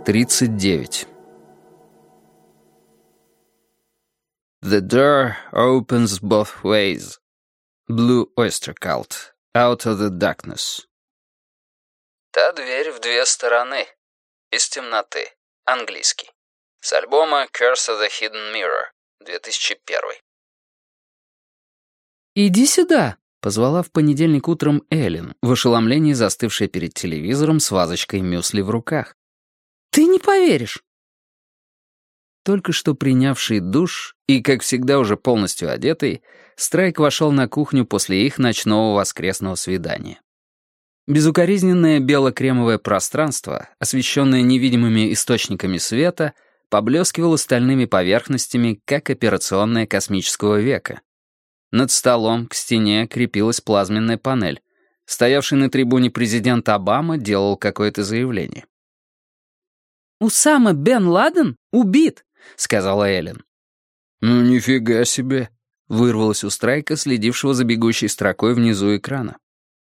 39. The door opens both ways. Blue Oyster Cult. Out of the darkness. Та дверь в две стороны. Из темноты. Английский. С альбома Curse of the Hidden Mirror. 2001. «Иди сюда», — позвала в понедельник утром Эллен, в ошеломлении застывшая перед телевизором с вазочкой мюсли в руках. «Ты не поверишь!» Только что принявший душ и, как всегда, уже полностью одетый, Страйк вошел на кухню после их ночного воскресного свидания. Безукоризненное бело-кремовое пространство, освещенное невидимыми источниками света, поблескивало стальными поверхностями, как операционная космического века. Над столом к стене крепилась плазменная панель. Стоявший на трибуне президент Обама делал какое-то заявление. «Усама бен Ладен убит», — сказала Эллен. «Ну, нифига себе», — вырвалось у Страйка, следившего за бегущей строкой внизу экрана.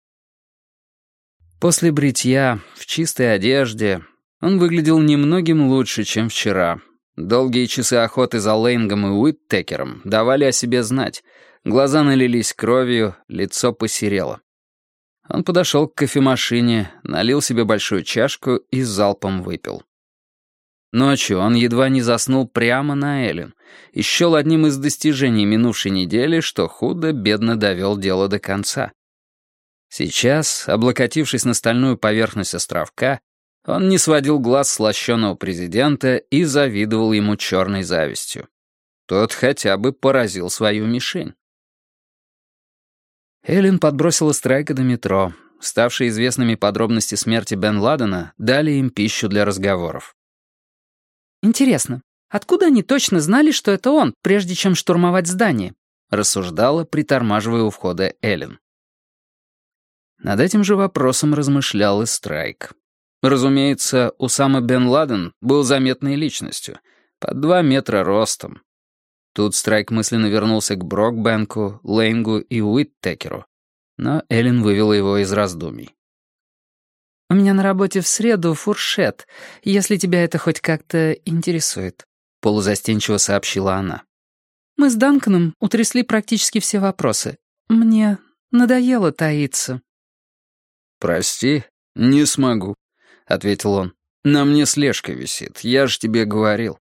После бритья, в чистой одежде, он выглядел немногим лучше, чем вчера. Долгие часы охоты за Лейнгом и Уиттекером давали о себе знать. Глаза налились кровью, лицо посерело. Он подошел к кофемашине, налил себе большую чашку и залпом выпил. Ночью он едва не заснул прямо на Эллен и счел одним из достижений минувшей недели, что худо-бедно довел дело до конца. Сейчас, облокотившись на стальную поверхность островка, он не сводил глаз с лощеного президента и завидовал ему черной завистью. Тот хотя бы поразил свою мишень. Эллен подбросила Страйка до метро. Ставшие известными подробности смерти Бен Ладена дали им пищу для разговоров. «Интересно, откуда они точно знали, что это он, прежде чем штурмовать здание?» — рассуждала, притормаживая у входа Эллен. Над этим же вопросом размышлял и Страйк. Разумеется, Усама бен Ладен был заметной личностью, под 2 метра ростом. Тут Страйк мысленно вернулся к Брокбенку, Лейнгу и Уиттекеру, но Эллен вывела его из раздумий. «У меня на работе в среду фуршет, если тебя это хоть как-то интересует», — полузастенчиво сообщила она. «Мы с Данканом утрясли практически все вопросы. Мне надоело таиться». «Прости, не смогу», — ответил он. «На мне слежка висит, я же тебе говорил».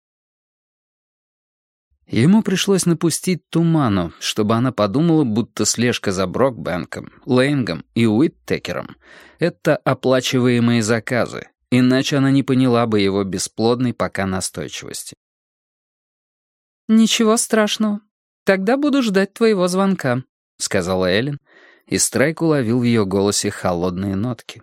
Ему пришлось напустить туману, чтобы она подумала, будто слежка за Брокбенком, Лейнгом и Уиттекером — это оплачиваемые заказы, иначе она не поняла бы его бесплодной пока настойчивости. «Ничего страшного. Тогда буду ждать твоего звонка», — сказала Эллен, и Страйк уловил в ее голосе холодные нотки.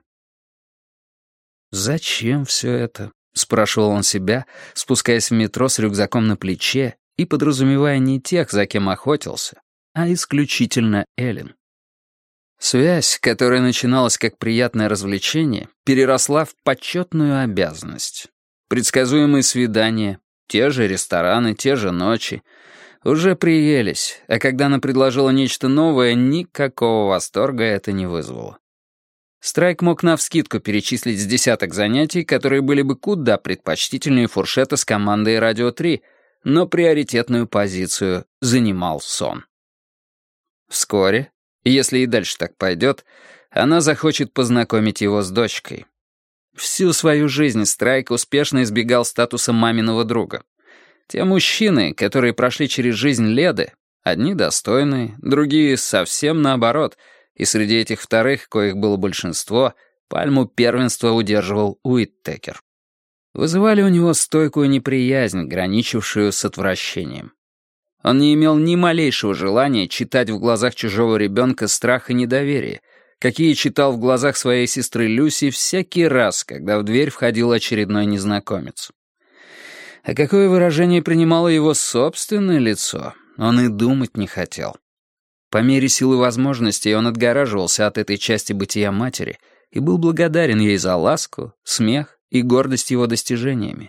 «Зачем все это?» — спрашивал он себя, спускаясь в метро с рюкзаком на плече и подразумевая не тех, за кем охотился, а исключительно Эллен. Связь, которая начиналась как приятное развлечение, переросла в почетную обязанность. Предсказуемые свидания, те же рестораны, те же ночи, уже приелись, а когда она предложила нечто новое, никакого восторга это не вызвало. Страйк мог навскидку перечислить с десяток занятий, которые были бы куда предпочтительнее фуршета с командой «Радио 3», но приоритетную позицию занимал сон. Вскоре, если и дальше так пойдет, она захочет познакомить его с дочкой. Всю свою жизнь Страйк успешно избегал статуса маминого друга. Те мужчины, которые прошли через жизнь Леды, одни достойные, другие совсем наоборот, и среди этих вторых, коих было большинство, пальму первенства удерживал Уиттекер. Вызывали у него стойкую неприязнь, граничившую с отвращением. Он не имел ни малейшего желания читать в глазах чужого ребенка страх и недоверие, какие читал в глазах своей сестры Люси всякий раз, когда в дверь входил очередной незнакомец. А какое выражение принимало его собственное лицо, он и думать не хотел. По мере силы возможностей он отгораживался от этой части бытия матери и был благодарен ей за ласку, смех и гордость его достижениями.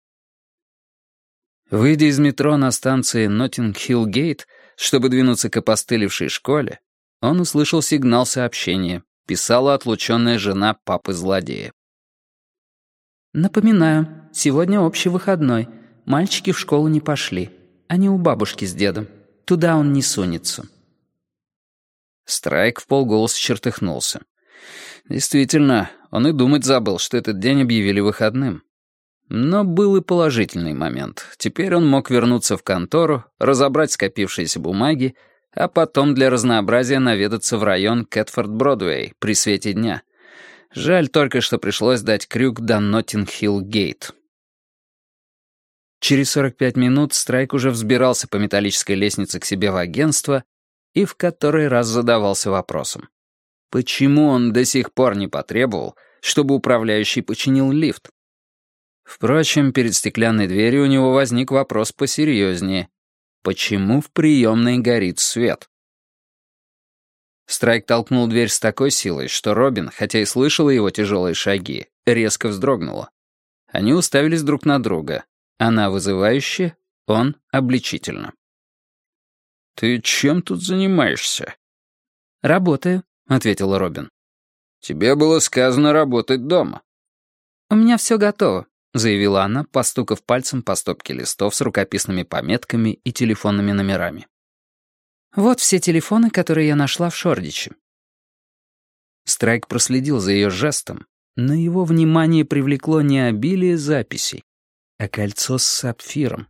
Выйдя из метро на станции Ноттинг-Хилл-Гейт, чтобы двинуться к опостылевшей школе, он услышал сигнал сообщения. Писала отлученная жена папы-злодея. «Напоминаю, сегодня общий выходной. Мальчики в школу не пошли. Они у бабушки с дедом. Туда он не сунется». Страйк вполголоса чертыхнулся. Действительно, он и думать забыл, что этот день объявили выходным. Но был и положительный момент. Теперь он мог вернуться в контору, разобрать скопившиеся бумаги, а потом для разнообразия наведаться в район Кэтфорд-Бродуэй при свете дня. Жаль только, что пришлось дать крюк до Ноттинг-Хилл-Гейт. Через 45 минут Страйк уже взбирался по металлической лестнице к себе в агентство и в который раз задавался вопросом. Почему он до сих пор не потребовал, чтобы управляющий починил лифт? Впрочем, перед стеклянной дверью у него возник вопрос посерьезнее. Почему в приемной горит свет? Страйк толкнул дверь с такой силой, что Робин, хотя и слышала его тяжелые шаги, резко вздрогнула. Они уставились друг на друга. Она вызывающе, он обличительно. «Ты чем тут занимаешься?» «Работаю», — ответила Робин. «Тебе было сказано работать дома». «У меня все готово», — заявила она, постукав пальцем по стопке листов с рукописными пометками и телефонными номерами. «Вот все телефоны, которые я нашла в Шордиче». Страйк проследил за ее жестом, но его внимание привлекло не обилие записей, а кольцо с сапфиром.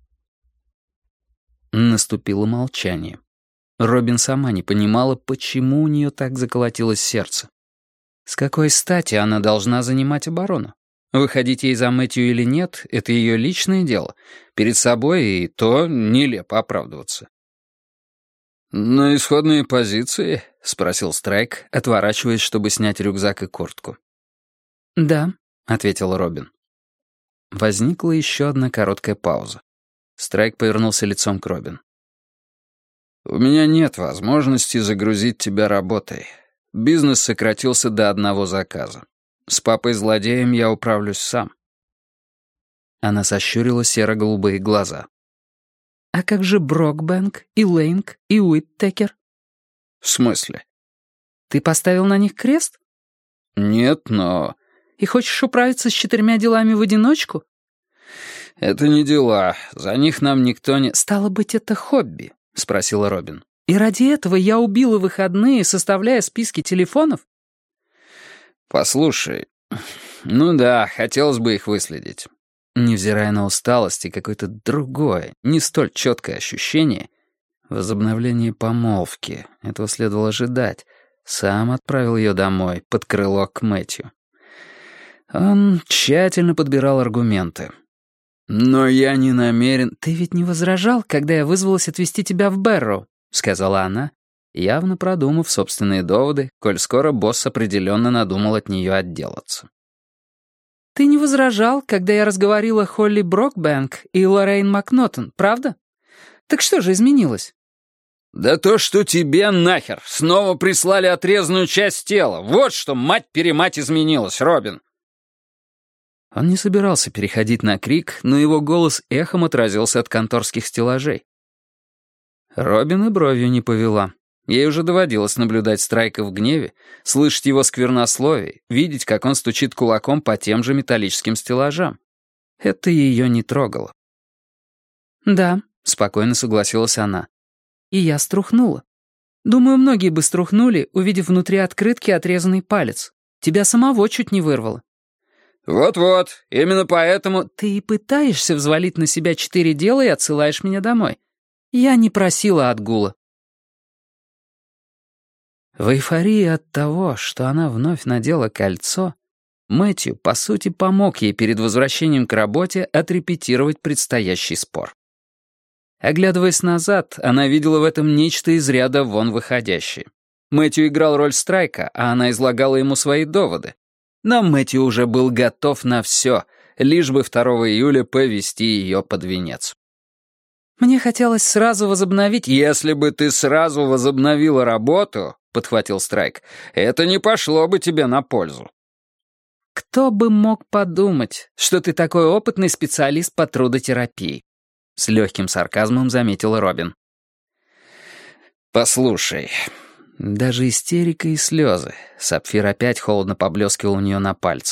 Наступило молчание. Робин сама не понимала, почему у нее так заколотилось сердце. С какой стати она должна занимать оборону? Выходить ей за Мэтью или нет — это ее личное дело. Перед собой и то нелепо оправдываться. «На исходные позиции?» — спросил Страйк, отворачиваясь, чтобы снять рюкзак и куртку. «Да», — ответила Робин. Возникла еще одна короткая пауза. Страйк повернулся лицом к Робин. «У меня нет возможности загрузить тебя работой. Бизнес сократился до одного заказа. С папой-злодеем я управлюсь сам». Она сощурила серо-голубые глаза. «А как же Брокбэнк и Лейнг и Уиттекер?» «В смысле?» «Ты поставил на них крест?» «Нет, но...» «И хочешь управиться с 4 делами в одиночку?» «Это не дела. За них нам никто не...» «Стало быть, это хобби?» — спросила Робин. «И ради этого я убила выходные, составляя списки телефонов?» «Послушай, ну да, хотелось бы их выследить». Невзирая на усталость и какое-то другое, не столь четкое ощущение, возобновление помолвки, этого следовало ожидать, сам отправил ее домой, под крыло к Мэтью. Он тщательно подбирал аргументы. «Но я не намерен...» «Ты ведь не возражал, когда я вызвалась отвезти тебя в Бэрроу?» — сказала она, явно продумав собственные доводы, коль скоро босс определенно надумал от нее отделаться. «Ты не возражал, когда я разговорила Холли Брокбэнк и Лоррейн Макнотон, правда? Так что же изменилось?» «Да то, что тебе нахер снова прислали отрезанную часть тела. Вот что, мать-перемать, изменилось, Робин!» Он не собирался переходить на крик, но его голос эхом отразился от конторских стеллажей. Робин и бровью не повела. Ей уже доводилось наблюдать Страйка в гневе, слышать его сквернословие, видеть, как он стучит кулаком по тем же металлическим стеллажам. Это ее не трогало. «Да», — спокойно согласилась она. «И я струхнула. Думаю, многие бы струхнули, увидев внутри открытки отрезанный палец. Тебя самого чуть не вырвало». «Вот-вот, именно поэтому...» «Ты и пытаешься взвалить на себя 4 дела и отсылаешь меня домой. Я не просила отгула». В эйфории от того, что она вновь надела кольцо, Мэтью, по сути, помог ей перед возвращением к работе отрепетировать предстоящий спор. Оглядываясь назад, она видела в этом нечто из ряда вон выходящее. Мэтью играл роль Страйка, а она излагала ему свои доводы. Но Мэтью уже был готов на все, лишь бы 2 июля повести ее под венец. «Мне хотелось сразу возобновить...» «Если бы ты сразу возобновила работу, — подхватил Страйк, — это не пошло бы тебе на пользу». «Кто бы мог подумать, что ты такой опытный специалист по трудотерапии?» — с легким сарказмом заметила Робин. «Послушай...» Даже истерика и слезы. Сапфир опять холодно поблескивал у нее на пальце.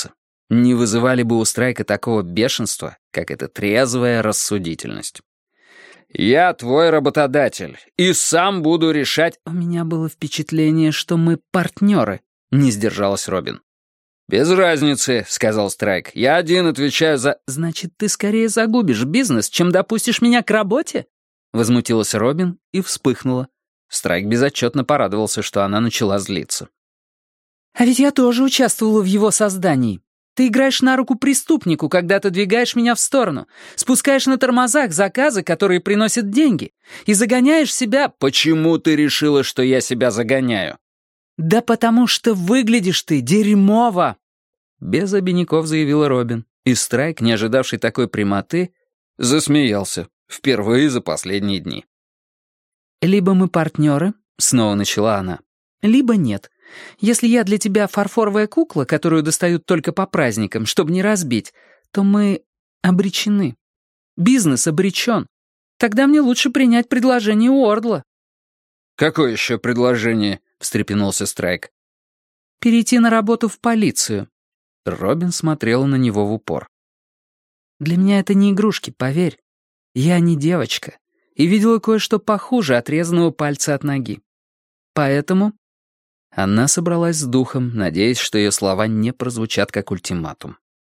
не вызывали бы у Страйка такого бешенства, как эта трезвая рассудительность. «Я твой работодатель, и сам буду решать...» «У меня было впечатление, что мы партнеры», — не сдержалась Робин. «Без разницы», — сказал Страйк. «Я один отвечаю за...» «Значит, ты скорее загубишь бизнес, чем допустишь меня к работе?» Возмутилась Робин и вспыхнула. Страйк безотчетно порадовался, что она начала злиться. «А ведь я тоже участвовала в его создании. Ты играешь на руку преступнику, когда отодвигаешь меня в сторону, спускаешь на тормозах заказы, которые приносят деньги, и загоняешь себя...» «Почему ты решила, что я себя загоняю?» «Да потому что выглядишь ты дерьмово!» Без обиняков заявила Робин, и Страйк, не ожидавший такой прямоты, засмеялся, впервые за последние дни. «Либо мы партнеры», — снова начала она, — «либо нет. Если я для тебя фарфоровая кукла, которую достают только по праздникам, чтобы не разбить, то мы обречены. Бизнес обречен. Тогда мне лучше принять предложение Уордла». «Какое еще предложение?» — встрепенулся Страйк. «Перейти на работу в полицию». Робин смотрела на него в упор. «Для меня это не игрушки, поверь. Я не девочка и видела кое-что похуже отрезанного пальца от ноги. Поэтому...» Она собралась с духом, надеясь, что ее слова не прозвучат как ультиматум.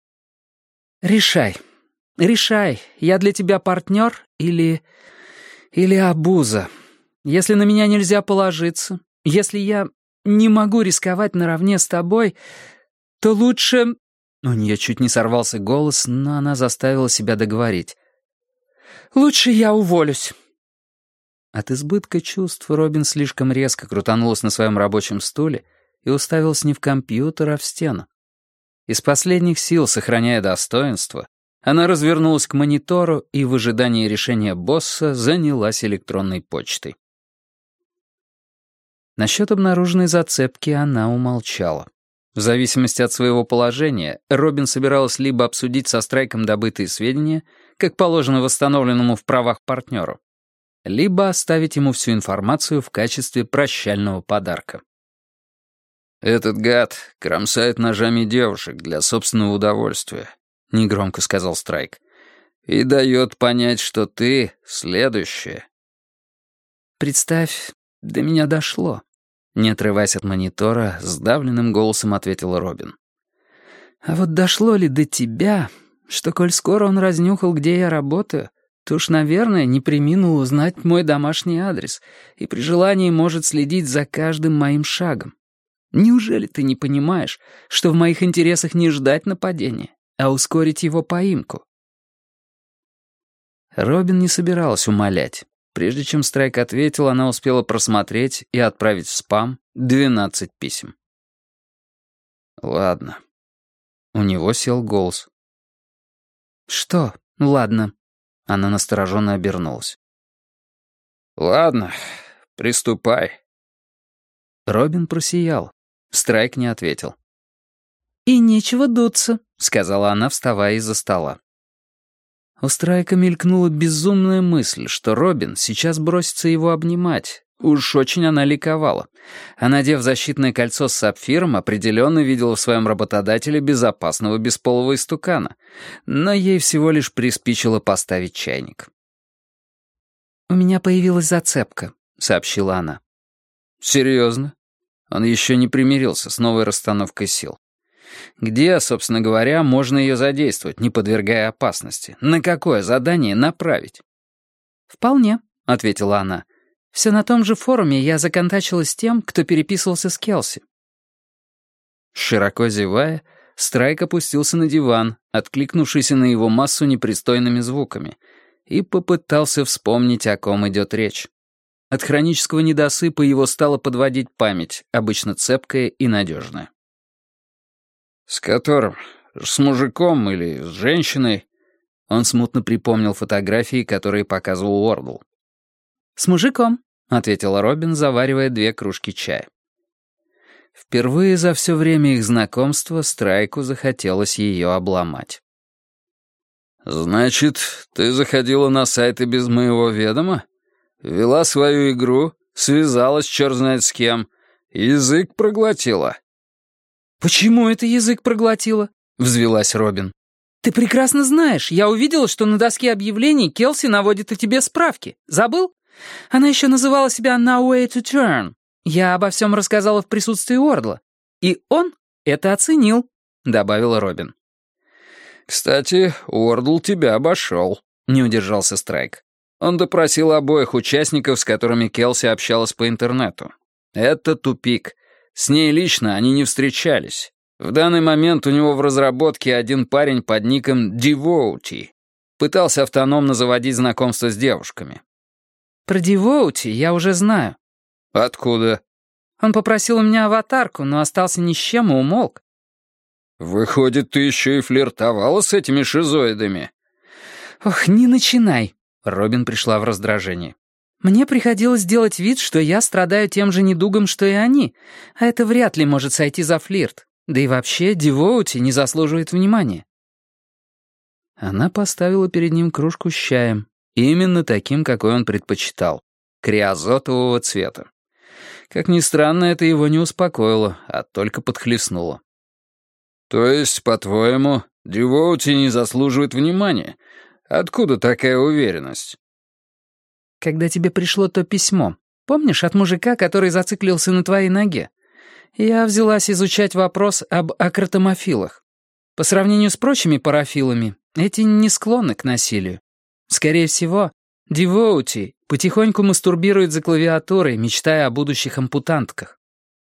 «Решай. Решай, я для тебя партнер или обуза. Если на меня нельзя положиться, если я не могу рисковать наравне с тобой, то лучше...» У нее чуть не сорвался голос, но она заставила себя договорить. «Лучше я уволюсь». От избытка чувств Робин слишком резко крутанулась на своем рабочем стуле и уставилась не в компьютер, а в стену. Из последних сил, сохраняя достоинство, она развернулась к монитору и в ожидании решения босса занялась электронной почтой. Насчет обнаруженной зацепки она умолчала. В зависимости от своего положения, Робин собиралась либо обсудить со Страйком добытые сведения, как положено восстановленному в правах партнеру, либо оставить ему всю информацию в качестве прощального подарка. «Этот гад кромсает ножами девушек для собственного удовольствия», — негромко сказал Страйк, «и дает понять, что ты следующая». «Представь, до меня дошло», — не отрываясь от монитора, сдавленным голосом ответила Робин. «А вот дошло ли до тебя, что, коль скоро он разнюхал, где я работаю, то уж, наверное, не преминул узнать мой домашний адрес и при желании может следить за каждым моим шагом. Неужели ты не понимаешь, что в моих интересах не ждать нападения, а ускорить его поимку?» Робин не собиралась умолять. Прежде чем Страйк ответил, она успела просмотреть и отправить в спам 12 писем. «Ладно». У него сел голос. «Что? Ладно». Она настороженно обернулась. «Ладно, приступай». Робин просиял. Страйк не ответил. «И нечего дуться», — сказала она, вставая из-за стола. У Страйка мелькнула безумная мысль, что Робин сейчас бросится его обнимать. Уж очень она ликовала. А надев защитное кольцо с сапфиром, определенно видела в своем работодателе безопасного бесполого истукана. Но ей всего лишь приспичило поставить чайник. «У меня появилась зацепка», — сообщила она. «Серьезно?» Он еще не примирился с новой расстановкой сил. Где, собственно говоря, можно ее задействовать, не подвергая опасности? На какое задание направить? «Вполне», — ответила она. «Все на том же форуме я законтачилась с тем, кто переписывался с Келси». Широко зевая, Страйк опустился на диван, откликнувшийся на его массу непристойными звуками, и попытался вспомнить, о ком идет речь. От хронического недосыпа его стало подводить память, обычно цепкая и надежная. «С которым? С мужиком или с женщиной?» Он смутно припомнил фотографии, которые показывал Уордл. «С мужиком», — ответила Робин, заваривая 2 кружки чая. Впервые за все время их знакомства Страйку захотелось ее обломать. «Значит, ты заходила на сайты без моего ведома? Вела свою игру, связалась черт знает с кем, язык проглотила». «Почему это язык проглотила?» — взвилась Робин. «Ты прекрасно знаешь, я увидела, что на доске объявлений Келси наводит о тебе справки. Забыл? Она еще называла себя «No way to turn». Я обо всем рассказала в присутствии Уордла. И он это оценил», — добавила Робин. «Кстати, Уордл тебя обошел», — не удержался Страйк. Он допросил обоих участников, с которыми Келси общалась по интернету. Это тупик. С ней лично они не встречались. В данный момент у него в разработке один парень под ником Девоути. Пытался автономно заводить знакомства с девушками. «Про Девоути я уже знаю». «Откуда?» «Он попросил у меня аватарку, но остался ни с чем и умолк». «Выходит, ты еще и флиртовала с этими шизоидами?» «Ох, не начинай». Робин пришла в раздражение. «Мне приходилось делать вид, что я страдаю тем же недугом, что и они, а это вряд ли может сойти за флирт. Да и вообще, Девоути не заслуживает внимания». Она поставила перед ним кружку с чаем, именно таким, какой он предпочитал, криозотового цвета. Как ни странно, это его не успокоило, а только подхлестнуло. «То есть, по-твоему, Девоути не заслуживает внимания? Откуда такая уверенность?» «Когда тебе пришло то письмо, помнишь, от мужика, который зациклился на твоей ноге? Я взялась изучать вопрос об акротомофилах. По сравнению с прочими парафилами, эти не склонны к насилию. Скорее всего, Девоути потихоньку мастурбирует за клавиатурой, мечтая о будущих ампутантках».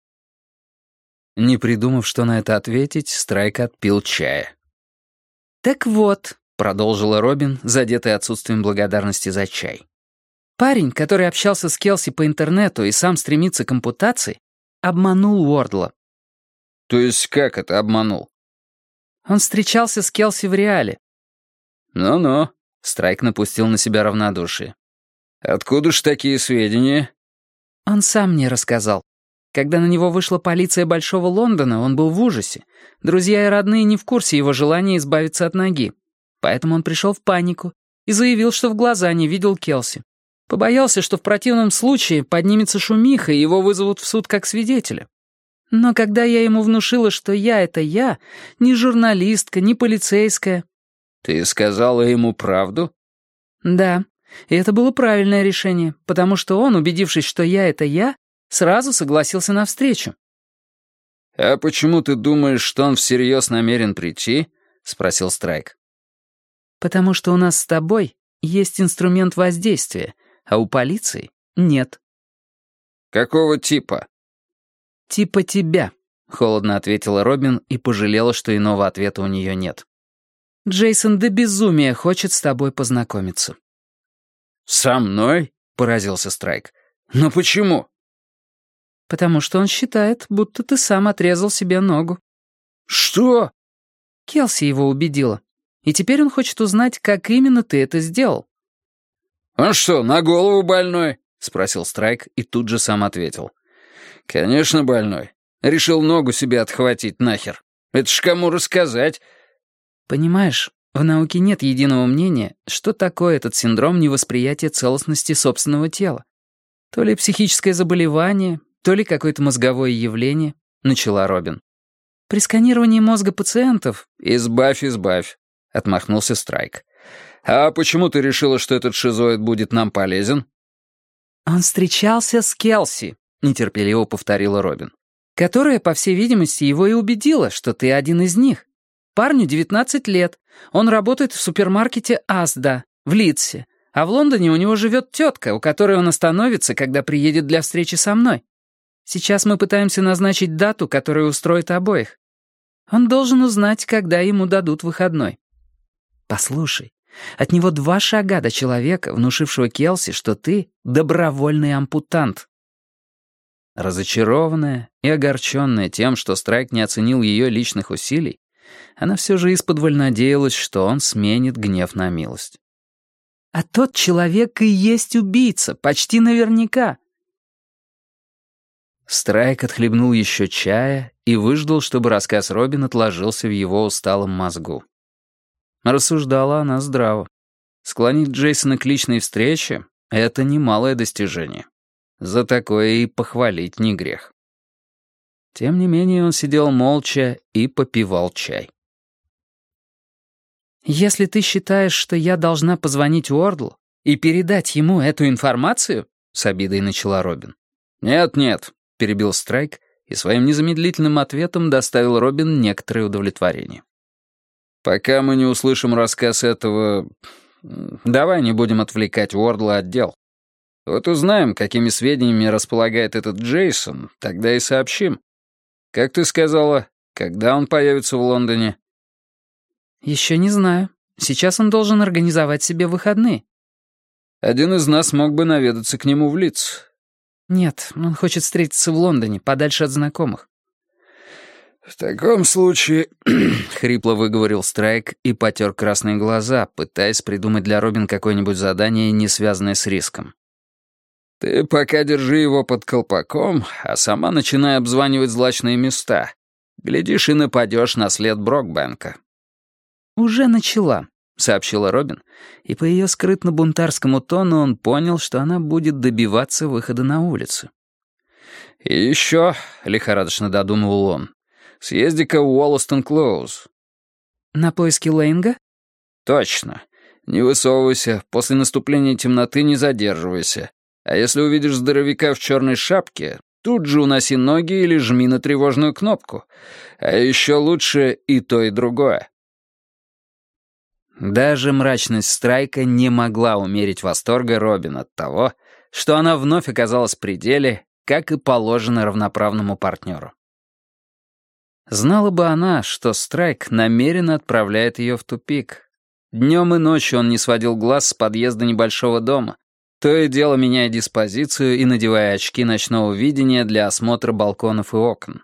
Не придумав, что на это ответить, Страйк отпил чая. «Так вот», — продолжила Робин, задетая отсутствием благодарности за чай. «парень, который общался с Келси по интернету и сам стремится к ампутации, обманул Уордла». «То есть как это обманул?» «Он встречался с Келси в реале». «Ну-ну», — Страйк напустил на себя равнодушие. «Откуда ж такие сведения?» «Он сам мне рассказал. Когда на него вышла полиция Большого Лондона, он был в ужасе. Друзья и родные не в курсе его желания избавиться от ноги. Поэтому он пришел в панику и заявил, что в глаза не видел Келси. Побоялся, что в противном случае поднимется шумиха, и его вызовут в суд как свидетеля. Но когда я ему внушила, что я — это я, ни журналистка, ни полицейская...» «Ты сказала ему правду?» «Да, и это было правильное решение, потому что он, убедившись, что я — это я, сразу согласился на встречу». «А почему ты думаешь, что он всерьез намерен прийти?» — спросил Страйк. «Потому что у нас с тобой есть инструмент воздействия, а у полиции нет». «Какого типа?» «Типа тебя», — холодно ответила Робин и пожалела, что иного ответа у нее нет. «Джейсон до безумия хочет с тобой познакомиться». «Со мной?» — поразился Страйк. «Но почему?» «Потому что он считает, будто ты сам отрезал себе ногу». «Что?» Келси его убедила. И теперь он хочет узнать, как именно ты это сделал. «Он что, на голову больной?» — спросил Страйк и тут же сам ответил. «Конечно, больной. Решил ногу себе отхватить нахер. Это ж кому рассказать?» «Понимаешь, в науке нет единого мнения, что такое этот синдром невосприятия целостности собственного тела. То ли психическое заболевание, то ли какое-то мозговое явление», — начала Робин. «При сканировании мозга пациентов...» «Избавь, — отмахнулся Страйк. «А почему ты решила, что этот шизоид будет нам полезен?» «Он встречался с Келси», — нетерпеливо повторила Робин, «которая, по всей видимости, его и убедила, что ты один из них. Парню 19 лет, он работает в супермаркете «Асда» в Лидсе, а в Лондоне у него живет тетка, у которой он остановится, когда приедет для встречи со мной. Сейчас мы пытаемся назначить дату, которая устроит обоих. Он должен узнать, когда ему дадут выходной. Послушай, от него 2 шага до человека, внушившего Келси, что ты добровольный ампутант». Разочарованная и огорченная тем, что Страйк не оценил ее личных усилий, она все же исподволь надеялась, что он сменит гнев на милость. «А тот человек и есть убийца, почти наверняка». Страйк отхлебнул еще чая и выждал, чтобы рассказ Робин отложился в его усталом мозгу. Рассуждала она здраво. Склонить Джейсона к личной встрече — это немалое достижение. За такое и похвалить не грех. Тем не менее он сидел молча и попивал чай. «Если ты считаешь, что я должна позвонить Уордлу и передать ему эту информацию?» — с обидой начала Робин. «Нет», — перебил Страйк и своим незамедлительным ответом доставил Робин некоторое удовлетворение. «Пока мы не услышим рассказ этого... Давай не будем отвлекать Уордла от дел. Вот узнаем, какими сведениями располагает этот Джейсон, тогда и сообщим. Как ты сказала, когда он появится в Лондоне?» «Еще не знаю. Сейчас он должен организовать себе выходные». «Один из нас мог бы наведаться к нему в Лидс». «Нет, он хочет встретиться в Лондоне, подальше от знакомых». «В таком случае...» — хрипло выговорил Страйк и потер красные глаза, пытаясь придумать для Робин какое-нибудь задание, не связанное с риском. «Ты пока держи его под колпаком, а сама начинай обзванивать злачные места. Глядишь и нападешь на след Брокбэнка». «Уже начала», — сообщила Робин, и по ее скрытно-бунтарскому тону он понял, что она будет добиваться выхода на улицу. «И еще», — лихорадочно додумывал он, — «съезди-ка в Уоллестон-Клоуз». «На поиски Лейнга?» «Точно. Не высовывайся, после наступления темноты не задерживайся. А если увидишь здоровяка в черной шапке, тут же уноси ноги или жми на тревожную кнопку. А еще лучше и то, и другое». Даже мрачность Страйка не могла умерить восторга Робин от того, что она вновь оказалась в пределе, как и положено равноправному партнеру. Знала бы она, что Страйк намеренно отправляет ее в тупик. Днем и ночью он не сводил глаз с подъезда небольшого дома, то и дело меняя диспозицию и надевая очки ночного видения для осмотра балконов и окон.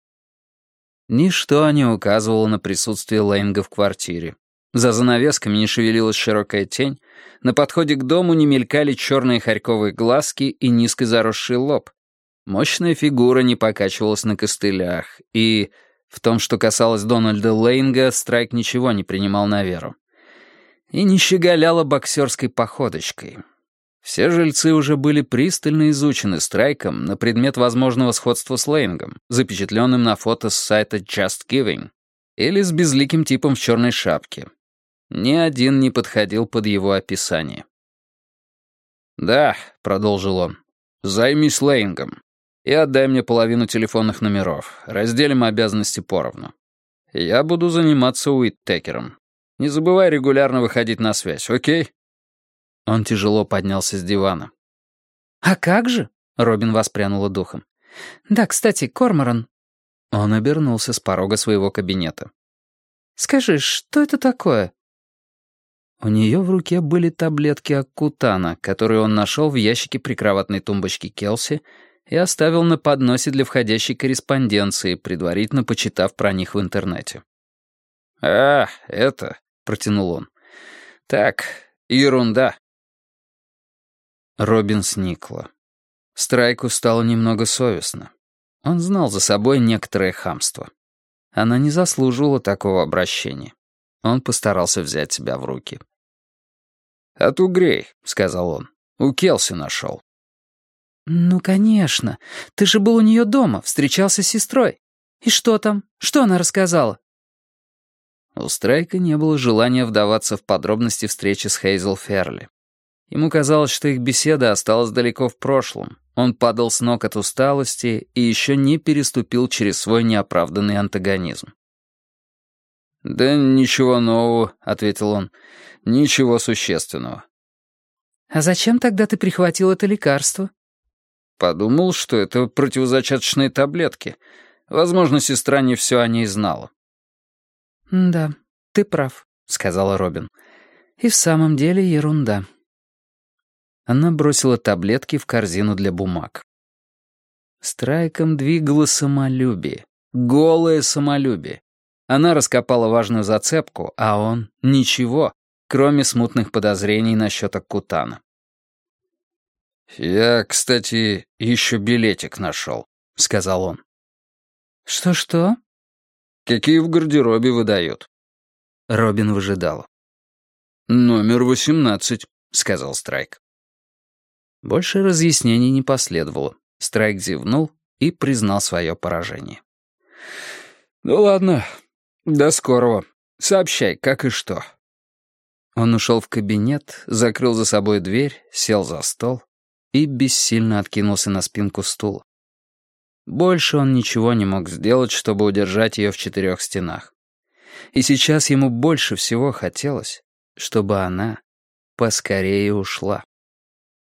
Ничто не указывало на присутствие Лейнга в квартире. За занавесками не шевелилась широкая тень, на подходе к дому не мелькали черные хорьковые глазки и низко заросший лоб. Мощная фигура не покачивалась на костылях, и в том, что касалось Дональда Лейнга, Страйк ничего не принимал на веру. И не щеголяла боксерской походочкой. Все жильцы уже были пристально изучены Страйком на предмет возможного сходства с Лейнгом, запечатленным на фото с сайта Just Giving, или с безликим типом в черной шапке. Ни один не подходил под его описание. «Да», — продолжил он, — «займись Лейнгом и отдай мне половину телефонных номеров. Разделим обязанности поровну. Я буду заниматься Уиттекером. Не забывай регулярно выходить на связь, окей?» Он тяжело поднялся с дивана. «А как же?» — Робин воспрянула духом. «Да, кстати, Корморан». Он обернулся с порога своего кабинета. «Скажи, что это такое?» У нее в руке были таблетки Аккутана, которые он нашел в ящике прикроватной тумбочки Келси и оставил на подносе для входящей корреспонденции, предварительно почитав про них в интернете. «А, это...» — протянул он. «Так, ерунда». Робин сникла. Страйку стало немного совестно. Он знал за собой некоторое хамство. Она не заслуживала такого обращения. Он постарался взять себя в руки. «От угрей», — сказал он. «У Келси нашел». «Ну, конечно. Ты же был у нее дома, встречался с сестрой. И что там? Что она рассказала?» У Страйка не было желания вдаваться в подробности встречи с Хейзел Ферли. Ему казалось, что их беседа осталась далеко в прошлом. Он падал с ног от усталости и еще не переступил через свой неоправданный антагонизм. «Да ничего нового», — ответил он. «Ничего существенного». «А зачем тогда ты прихватил это лекарство?» «Подумал, что это противозачаточные таблетки. Возможно, сестра не все о ней знала». «Да, ты прав», — сказала Робин. «И в самом деле ерунда». Она бросила таблетки в корзину для бумаг. Страйком двигало самолюбие. Голое самолюбие. Она раскопала важную зацепку, а он — ничего, кроме смутных подозрений насчет Аккутана. «Я, кстати, еще билетик нашел», — сказал он. «Что-что?» «Какие в гардеробе выдают?» Робин выжидала. «Номер 18», — сказал Страйк. Больше разъяснений не последовало. Страйк зевнул и признал свое поражение. «Ну ладно, до скорого. Сообщай, как и что. Он ушел в кабинет, закрыл за собой дверь, сел за стол и бессильно откинулся на спинку стула. Больше он ничего не мог сделать, чтобы удержать ее в 4 стенах. И сейчас ему больше всего хотелось, чтобы она поскорее ушла.